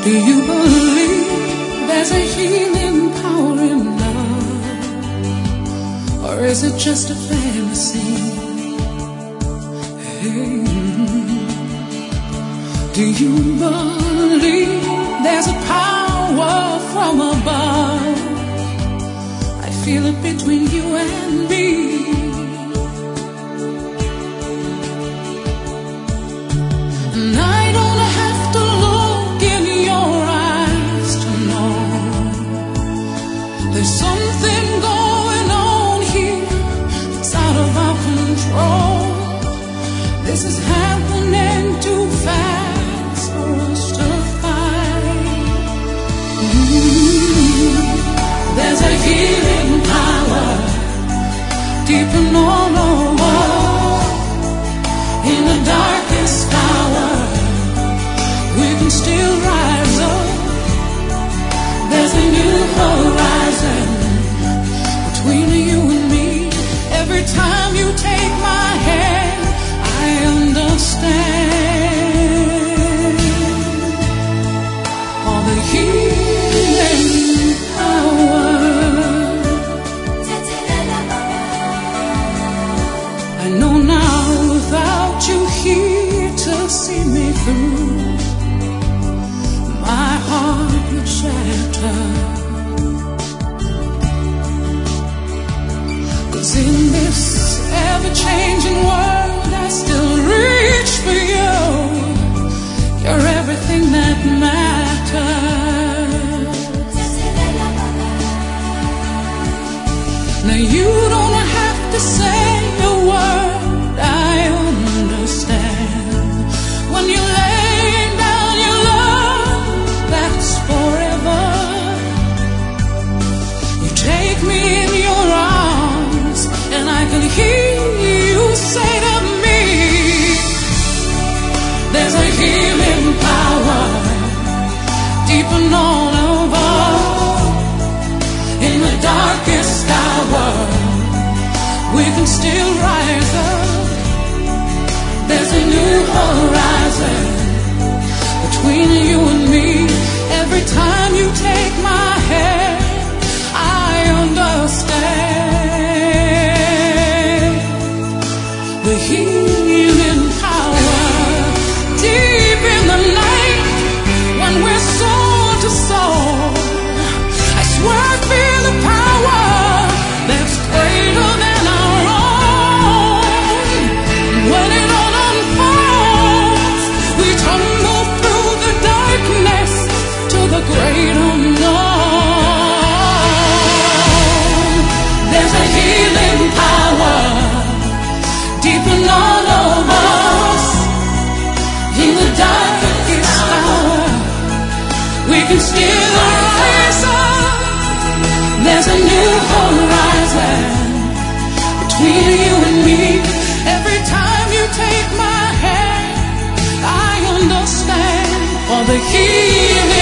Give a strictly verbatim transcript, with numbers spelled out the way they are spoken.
Do you believe there's a healing power in love? Or is it just a fantasy? Hey. Do you believe there's a power from above? I feel it between you and me. And I don't have to look in your eyes to know there's something going on here that's out of our control. This is happening too fast for us to fight. Ooh, there's a healing power deep in all of us. In the darkest hour, we can still rise up. There's a new horizon between you and me. Every time you take my hand, I understand all the healing power. I know now without you here to see me through, my heart would shatter. 'Cause in this ever-changing world, I still reach for you. You're everything that matters. Now you don't have to say a word, I understand. When you lay down your love, that's forever. You take me in your arms, and I can hear you say to me, there's a healing power deep in all of us. In the darkest hour, we can still rise up. There's a new horizon between you and me. Every time you take my hand, I understand the healing power deep in the night when we're soul to soul. I swear I feel the power that's greater than our own. When it all unfolds, we tumble through the darkness to the great unknown. There's a healing power deep in all of us. In the darkest hour, we can still rise up. There's a new horizon between you and me. Every time you take my hand, I understand all the healing